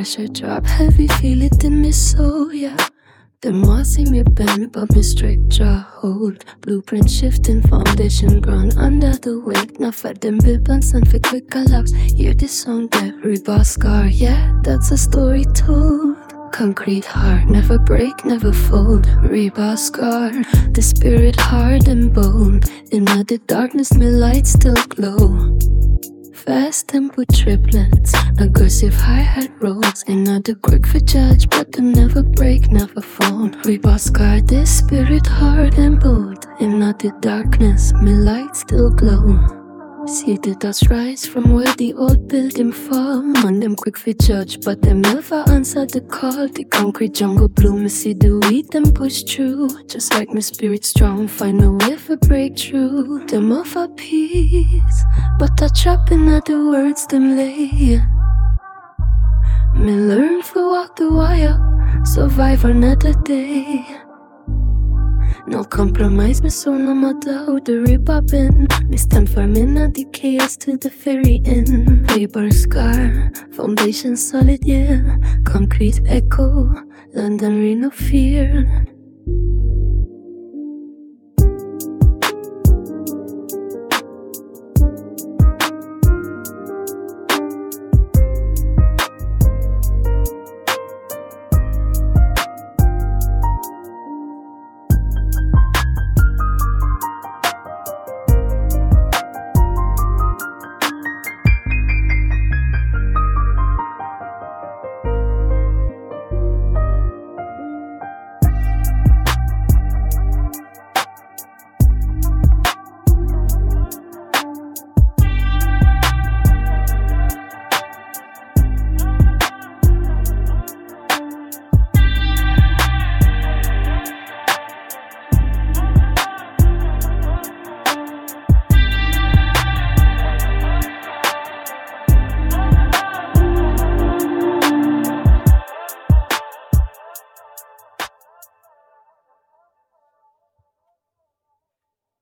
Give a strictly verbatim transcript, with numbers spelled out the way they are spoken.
pressure drop heavy, feel it in me soul, yeah. Them walls see me bend, but me straight jaw hold. Blueprint shifting, foundation ground under the weight. Now for them ribbons and for quick collapse. Hear the sound that rebar scar, yeah, that's a story told. Concrete heart, never break, never fold. Rebar scar, the spirit hard and bold. In the darkness, my light still glow. Fast tempo triplets, aggressive hi-hat rolls. Another quick for judge, but them never break, never fall. Rebar scar, this spirit hard and bold. In the darkness, my light still glow. See the dust rise from where the old building fall. Man, them quick for judge, but them never answer the call. The concrete jungle bloom, me see the weed them push through. Just like my spirit strong, find a way for breakthrough. Them offer peace, but I trap in other words them lay. Me learn to walk the wire, survive another day. No compromise, me so no matter how the rebar bend. Me stand firm in the chaos to the very end. Rebar scar, foundation solid, yeah. Concrete echo, London rain of fear.